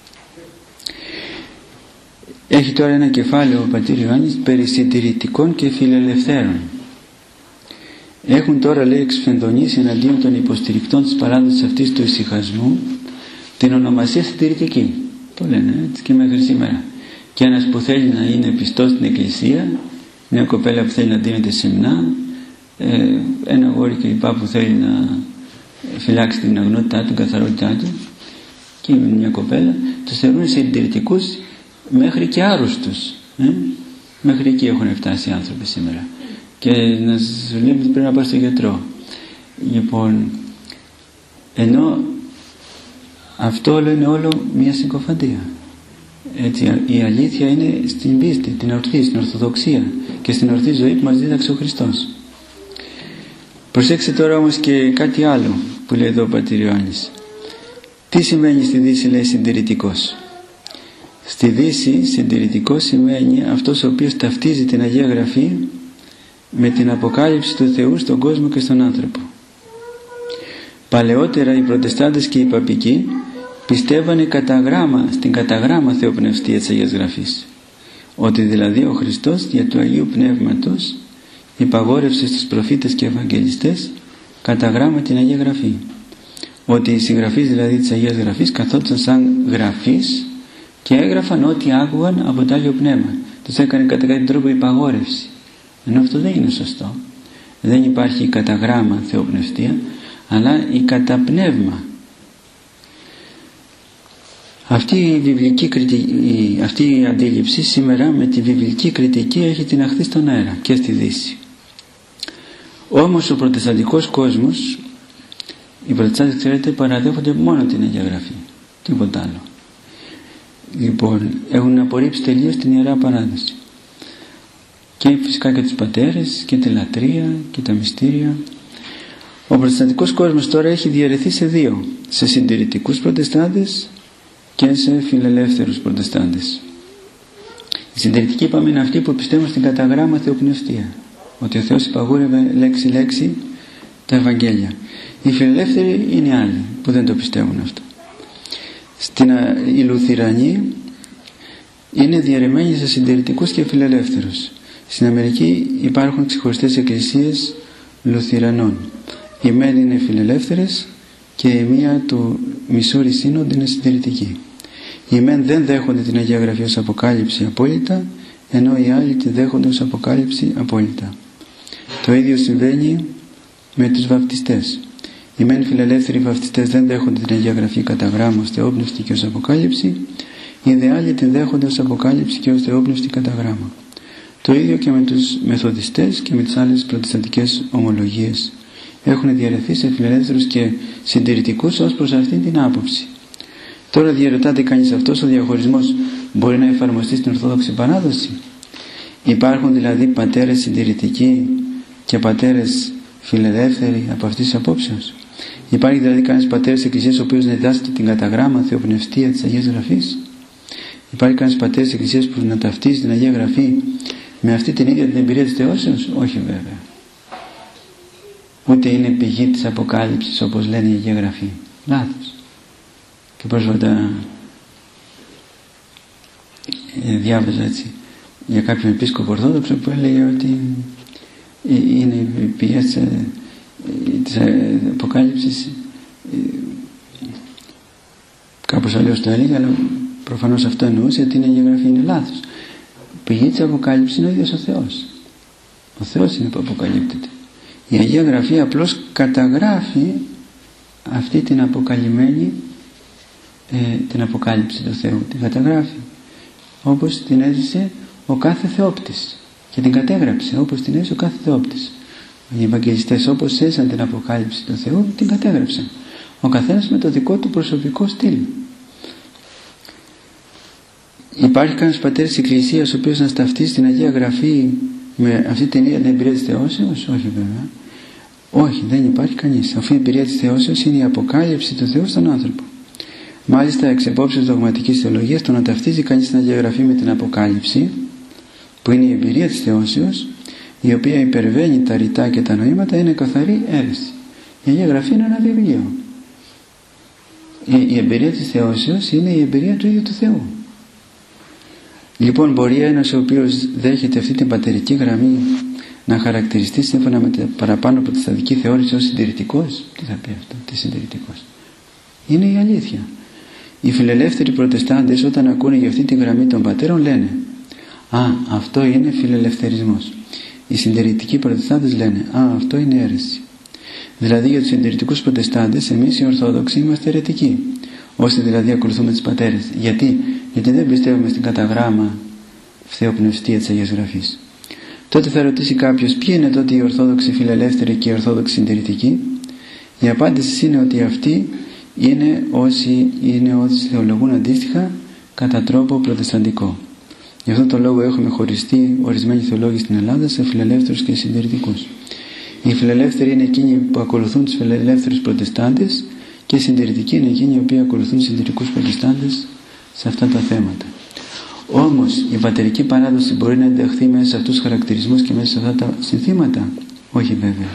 Έχει τώρα ένα κεφάλαιο ο πατήρ Ιωάννης περί συντηρητικών και φιλελευθέρων. Έχουν τώρα, λέει, εξφενδονήσει εναντίον των υποστηρικτών της παράδοσης αυτής του ησυχασμού την ονομασία συντηρητική. Το λένε έτσι και μέχρι σήμερα. Και ένας που θέλει να είναι πιστός στην εκκλησία, μια κοπέλα που θέλει να δίνεται σεμνά, ένα αγόρι και λοιπά που θέλει να φυλάξει την αγνότητά του, την καθαρότητά του, και μια κοπέλα, τους θεωρούν συντηρητικούς μέχρι και άρρωστους. Ε? Μέχρι εκεί έχουν φτάσει οι άνθρωποι σήμερα. Και να σου λέει ότι πρέπει να πάω στον γιατρό. Λοιπόν, ενώ αυτό όλο είναι όλο μια συκοφαντία. Έτσι, η αλήθεια είναι στην πίστη, την ορθή, στην ορθοδοξία και στην ορθή ζωή που μας δίδαξε ο Χριστός. Προσέξτε τώρα όμως και κάτι άλλο που λέει εδώ ο πατήρ Ιωάννης. Τι σημαίνει στη Δύση, λέει, συντηρητικός? Στη Δύση συντηρητικός σημαίνει αυτός ο οποίος ταυτίζει την Αγία Γραφή με την αποκάλυψη του Θεού στον κόσμο και στον άνθρωπο. Παλαιότερα οι Προτεστάντες και οι Παπικοί πιστεύανε κατά γράμμα, στην καταγράμμα θεοπνευστία της Αγίας Γραφής, ότι δηλαδή ο Χριστός δια του Αγίου Πνεύματος υπαγόρευσε στους προφήτες και Ευαγγελιστές κατά γράμμα την Αγία Γραφή, ότι οι συγγραφείς δηλαδή της Αγίας Γραφής καθόντουσαν σαν γραφείς και έγραφαν ό,τι άκουγαν από το Άγιο Πνεύμα. Τους έκανε κατά κάποιο τρόπο υπαγόρευση, ενώ αυτό δεν είναι σωστό. Δεν υπάρχει η κατά γράμμα θεοπνευστία, αλλά η κατά πνεύμα. Αυτή η, βιβλική κριτική, αυτή η αντίληψη σήμερα με τη βιβλική κριτική έχει τιναχθεί στον αέρα και στη Δύση. Όμως ο προτεσταντικός κόσμος, οι προτεστάντες, ξέρετε, παραδέχονται μόνο την Αγία Γραφή, τίποτα άλλο. Λοιπόν, έχουν απορρίψει τελείως την Ιερά Παράδοση και φυσικά και τους πατέρες και τη λατρεία και τα μυστήρια. Ο προτεσταντικός κόσμος τώρα έχει διαιρεθεί σε δύο, σε συντηρητικούς προτεστάντες και σε φιλελεύθερους προτεστάντες. Οι συντηρητικοί, είπαμε, είναι αυτοί που πιστεύουν στην καταγράμμα θεοπνευστία, ότι ο Θεός υπαγόρευε λέξη-λέξη τα Ευαγγέλια. Οι φιλελεύθεροι είναι άλλοι που δεν το πιστεύουν αυτό. Στην, οι Λουθυρανοί είναι διαιρεμένοι σε συντηρητικούς και φιλελεύθερους. Στην Αμερική υπάρχουν ξεχωριστές εκκλησίες Λουθυρανών. Οι μεν είναι φιλελεύθερες και η μία του Μισούρι Σύνοντ είναι συντηρητική. Οι μεν δεν δέχονται την Αγία Γραφή ως αποκάλυψη απόλυτα, ενώ οι άλλοι τη δέχονται ως αποκάλυψη απόλυτα. Το ίδιο συμβαίνει με τους βαπτιστές. Οι μεν φιλελεύθεροι βαπτιστές δεν δέχονται την Αγία Γραφή κατά γράμμα ως θεόπνευστη και ως αποκάλυψη, οι δε άλλοι την δέχονται ως αποκάλυψη και ως θεόπνευστη κατά γράμμα. Το ίδιο και με τους μεθοδιστές και με τις άλλες προτεσταντικές ομολογίες. Έχουν διαιρεθεί σε φιλελεύθερους και συντηρητικούς ως προς αυτήν την άποψη. Τώρα διαρωτάται κανείς, αυτός ο διαχωρισμός μπορεί να εφαρμοστεί στην Ορθόδοξη Παράδοση? Υπάρχουν δηλαδή πατέρες συντηρητικοί και πατέρες φιλελεύθεροι από αυτής της απόψεως? Υπάρχει δηλαδή κανένας πατέρας της Εκκλησίας ο οποίος να διδάσκει την καταγράμμα θεοπνευστία της Αγίας Γραφής? Υπάρχει κανένας πατέρας της Εκκλησίας που να ταυτίζει την Αγία Γραφή με αυτή την ίδια την εμπειρία της θεώσεως? Όχι βέβαια. Ούτε είναι πηγή της αποκάλυψης όπως λένε η Αγία Γραφή. Λάθος. Και πρόσφατα διάβαζα έτσι για κάποιον επίσκοπο Ορθόδοξο που έλεγε ότι είναι η πηγή της αποκάλυψης, κάπως αλλιώς το έλεγε, αλλά προφανώς αυτό εννοούσε, ότι είναι η Αγία Γραφή. Είναι λάθος. Η πηγή της αποκάλυψης είναι ο ίδιος ο Θεός. Ο Θεός είναι που αποκαλύπτεται. Η Αγία Γραφή απλώς καταγράφει αυτή την αποκαλυμμένη ε, την αποκάλυψη του Θεού, την καταγράφει όπως την έζησε ο κάθε θεόπτης και την κατέγραψε όπως την έζησε ο κάθε θεόπτης. Οι Ευαγγελιστές όπως έζησαν την αποκάλυψη του Θεού την κατέγραψαν, ο καθένας με το δικό του προσωπικό στυλ. Υπάρχει κανένας πατέρας της Εκκλησίας ο οποίος να σταυτίσει την Αγία Γραφή με αυτή την ίδια την εμπειρία της θεώσεως? Όχι βέβαια. Όχι, δεν υπάρχει κανείς. Αυτή η εμπειρία της θεώσεως είναι η αποκάλυψη του Θεού στον άνθρωπο. Μάλιστα, εξ επόψεως δογματικής θεολογίας, το να ταυτίζει κανείς την Αγία Γραφή με την αποκάλυψη, που είναι η εμπειρία της θεώσεως, η οποία υπερβαίνει τα ρητά και τα νοήματα, είναι καθαρή αίρεση. Η Αγία Γραφή είναι ένα βιβλίο. Η, η εμπειρία της θεώσεως είναι η εμπειρία του ίδιου του Θεού. Λοιπόν, μπορεί ένας ο οποίος δέχεται αυτή την πατερική γραμμή να χαρακτηριστεί σύμφωνα με την παραπάνω προτεσταντική θεώρηση ως συντηρητικός? Τι θα πει αυτό, τι συντηρητικός? Είναι η αλήθεια. Οι φιλελεύθεροι προτεστάντες, όταν ακούνε για αυτή τη γραμμή των πατέρων, λένε «Α, αυτό είναι φιλελευθερισμός». Οι συντηρητικοί προτεστάντες λένε «Α, αυτό είναι αίρεση». Δηλαδή για τους συντηρητικούς προτεστάντες, εμείς οι Ορθόδοξοι είμαστε αιρετικοί, όσοι δηλαδή ακολουθούμε τις πατέρες. Γιατί? Γιατί δεν πιστεύουμε στην καταγράμμα θεοπνευστία της Αγίας Γραφής. Τότε θα ρωτήσει κάποιος, ποιοι είναι τότε οι Ορθόδοξοι φιλελεύθεροι και οι Ορθόδοξοι συντηρητικοί? Η απάντηση είναι ότι αυτοί είναι όσοι, είναι όσοι θεολογούν αντίστοιχα κατά τρόπο προτεσταντικό. Γι' αυτό το λόγο έχουμε χωριστεί ορισμένοι θεολόγοι στην Ελλάδα σε φιλελεύθερους και συντηρητικούς. Οι φιλελεύθεροι είναι εκείνοι που ακολουθούν τους φιλελεύθερους προτεστάντες και οι συντηρητικοί είναι εκείνοι οι οποίοι ακολουθούν τους συντηρητικούς προτεστάντες σε αυτά τα θέματα. Όμως η πατερική παράδοση μπορεί να ενταχθεί μέσα σε αυτούς τους χαρακτηρισμούς και μέσα σε αυτά τα συνθήματα? Όχι βέβαια.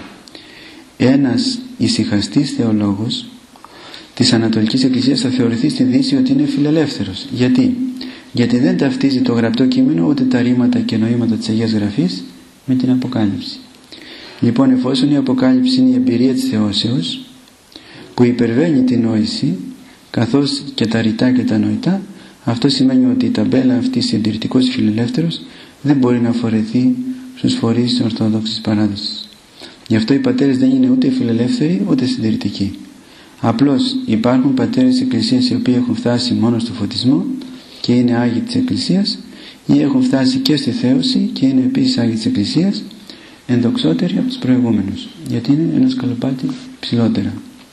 Ένας ησυχαστής θεολόγος της Ανατολικής Εκκλησίας θα θεωρηθεί στη Δύση ότι είναι φιλελεύθερος. Γιατί? Γιατί δεν ταυτίζει το γραπτό κείμενο ούτε τα ρήματα και νοήματα της Αγίας Γραφής με την Αποκάλυψη. Λοιπόν, εφόσον η Αποκάλυψη είναι η εμπειρία της θεώσεως που υπερβαίνει την νόηση καθώς και τα ρητά και τα νοητά, αυτό σημαίνει ότι η ταμπέλα αυτή συντηρητικός φιλελεύθερος δεν μπορεί να φορεθεί στους φορείς της Ορθόδοξης παράδοσης. Γι' αυτό οι πατέρες δεν είναι ούτε φιλελεύθεροι ούτε συντηρητικοί. Απλώς υπάρχουν πατέρες της Εκκλησίας οι οποίοι έχουν φτάσει μόνο στο φωτισμό και είναι Άγιοι της Εκκλησίας, ή έχουν φτάσει και στη θέωση και είναι επίσης Άγιοι της Εκκλησίας, ενδοξότεροι από τους προηγούμενους, γιατί είναι ένα σκαλοπάτι ψηλότερα.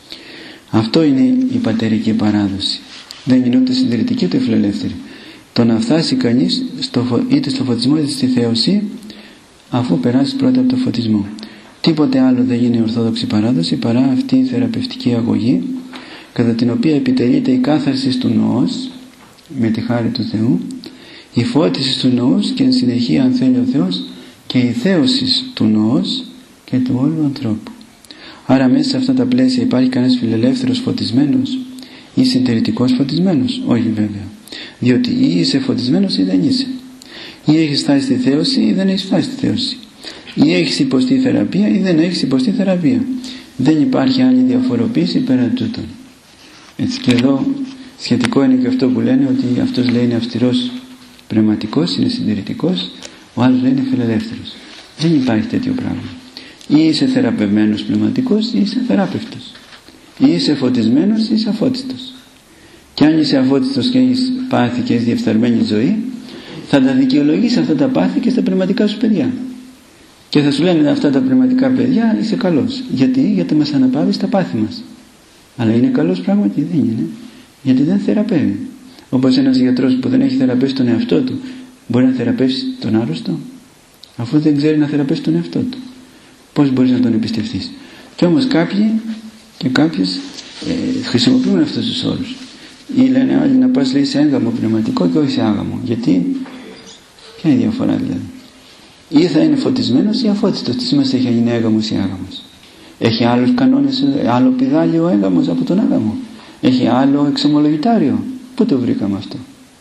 Αυτό είναι η πατερική παράδοση. Δεν είναι ούτε συντηρητική ούτε φιλελεύθερη. Το να φτάσει κανείς στο, είτε στο φωτισμό είτε στη θέωση, αφού περάσει πρώτα από το φωτισμό. Τίποτε άλλο δεν γίνει η Ορθόδοξη παράδοση παρά αυτή η θεραπευτική αγωγή, κατά την οποία επιτελείται η κάθαρση του νοός με τη χάρη του Θεού, η φώτιση του νοός και εν συνεχεία, αν θέλει ο Θεός, και η θέωση του νοός και του όλου ανθρώπου. Άρα μέσα σε αυτά τα πλαίσια υπάρχει κανένας φιλελεύθερος φωτισμένος ή συντηρητικός φωτισμένος? Όχι βέβαια. Διότι ή είσαι φωτισμένος ή δεν είσαι. Ή έχεις φτάσει στη θέωση ή δεν έχεις φτάσει στη θέωση. Ή έχεις υποστεί θεραπεία ή δεν έχεις υποστεί θεραπεία. Δεν υπάρχει άλλη διαφοροποίηση πέραν τούτων. Έτσι και εδώ σχετικό είναι και αυτό που λένε ότι αυτός λέει είναι αυστηρός πνευματικός, είναι συντηρητικός, ο άλλος λέει είναι φιλελεύθερος. Δεν υπάρχει τέτοιο πράγμα. Ή είσαι θεραπευμένος πνευματικός ή είσαι θεράπευτος. Ή είσαι φωτισμένος ή είσαι αφώτιστος. Και αν είσαι αφώτιστος και έχεις πάθη και έχεις διεφθαρμένη ζωή, θα τα δικαιολογείς αυτά τα πάθη και στα πνευματικά σου παιδιά. Και θα σου λένε αυτά τα πνευματικά παιδιά, είσαι καλός. Γιατί? Γιατί μας αναπαύει στα πάθη μας. Αλλά είναι καλός πράγματι? Δεν είναι. Γιατί δεν θεραπεύει. Όπως ένας γιατρός που δεν έχει θεραπεύσει τον εαυτό του, μπορεί να θεραπεύσει τον άρρωστο? Αφού δεν ξέρει να θεραπεύσει τον εαυτό του, πώς μπορείς να τον εμπιστευτείς? Και όμως κάποιοι και κάποιες ε, χρησιμοποιούν αυτούς τους όρους. Ή λένε άλλοι να πας, λέει, σε έγγαμο πνευματικό και όχι σε άγαμο. Γιατί? Ποια είναι η διαφορά δηλαδή? Ή θα είναι φωτισμένος ή αφώτιστος. Τι σημασία έχει αν είναι έγαμος ή άγαμος? Έχει άλλους κανόνες, άλλο πηδάλι ο έγαμος από τον άγαμο? Έχει άλλο εξομολογητάριο? Πού το βρήκαμε αυτό?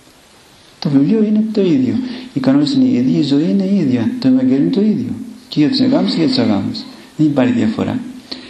Το βιβλίο είναι το ίδιο. Οι κανόνες είναι οι ίδιοι, η ζωή είναι η ίδια. Το Ευαγγέλιο είναι το ίδιο. Και για τους εγάμους και για τους αγάμους. Δεν υπάρχει διαφορά.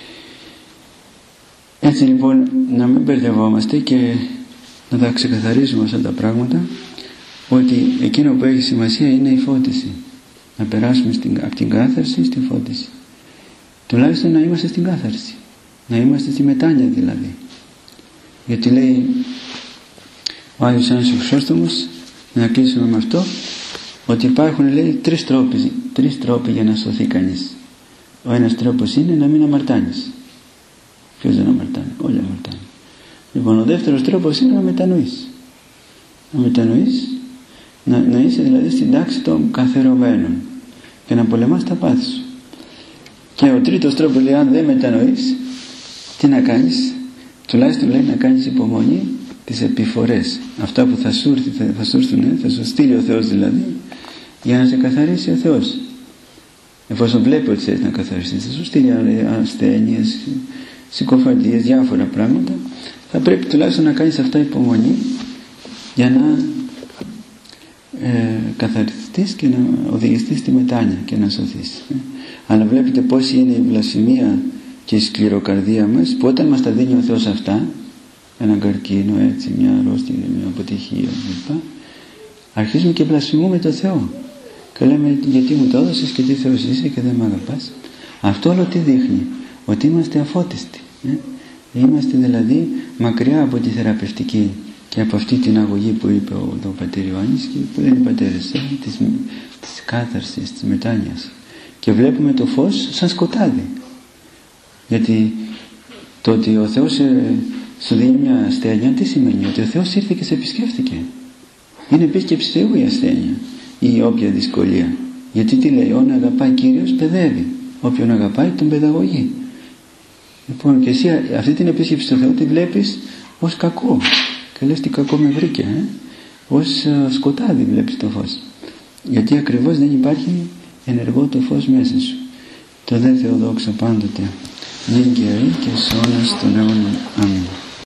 Έτσι λοιπόν να μην μπερδευόμαστε και να τα ξεκαθαρίζουμε αυτά τα πράγματα, ότι εκείνο που έχει σημασία είναι η φώτιση. Να περάσουμε στην, από την κάθαρση στη φώτιση. Τουλάχιστον να είμαστε στην κάθαρση. Να είμαστε στη μετάνοια δηλαδή. Γιατί λέει ο Άγιος Άννης ο Χρυσόστομος, να κλείσουμε με αυτό, ότι υπάρχουν, λέει, τρεις τρόποι, τρεις τρόποι για να σωθεί κανείς. Ο ένας τρόπος είναι να μην αμαρτάνεις. Ποιος δεν αμαρτάνει? Όλοι αμαρτάνει. Λοιπόν, ο δεύτερος τρόπος είναι να μετανοείς. Να μετανοείς, να, να είσαι δηλαδή στην τάξη των καθερωμένων και να πολεμάς τα πάθη σου. Και ο τρίτος τρόπος λέει, αν δεν μετανοείς, τι να κάνεις? Τουλάχιστον λέει να κάνεις υπομονή τις επιφορές. Αυτά που θα σου, έρθει, θα, θα σου έρθουν, θα σου στείλει ο Θεός δηλαδή, για να σε καθαρίσει ο Θεός. εφόσον βλέπει ότι θες να καθαριστείς, θα σου στείλει ασθένειες, συκοφαντίες, διάφορα πράγματα. Θα πρέπει τουλάχιστον να κάνεις αυτά υπομονή για να ε, καθαριστείς και να οδηγηθείς στη μετάνοια και να σωθείς. Ε. Αλλά βλέπετε πώς είναι η βλασφημία και η σκληροκαρδία μας, που όταν μας τα δίνει ο Θεός αυτά, έναν καρκίνο, έτσι, μια αρρώστια, μια αποτυχία κλπ, αρχίζουμε και βλασφημούμε τον Θεό και λέμε γιατί μου το έδωσες και τι Θεός είσαι και δεν με αγαπάς. Αυτό όλο τι δείχνει? Ότι είμαστε αφώτιστοι, ε? Είμαστε δηλαδή μακριά από τη θεραπευτική και από αυτή την αγωγή που είπε ο, ο πατήρ Ιωάννης και που λένε οι πατέρες, ε? της, της κάθαρσης, της μετάνοιας, και βλέπουμε το φως σαν σκοτάδι. Γιατί το ότι ο Θεός ε, σου δίνει μια ασθένεια, τι σημαίνει? Ότι ο Θεός ήρθε και σε επισκέφθηκε. Είναι επίσκεψη Θεού η ασθένεια ή όποια δυσκολία. Γιατί τι λέει? Όν αγαπάει Κύριος παιδεύει, όποιον αγαπάει τον παιδαγωγεί. Λοιπόν, και εσύ αυτή την επίσκεψη του Θεού τη βλέπεις ως κακό και λες τι κακό με βρήκε, ε? ως uh, σκοτάδι βλέπεις το φως, γιατί ακριβώς δεν υπάρχει ενεργό το φως μέσα σου. Το δε Θεοδόξα πάντοτε νυν και αεί και σ' αιώνας των αιώνων. Αμήν.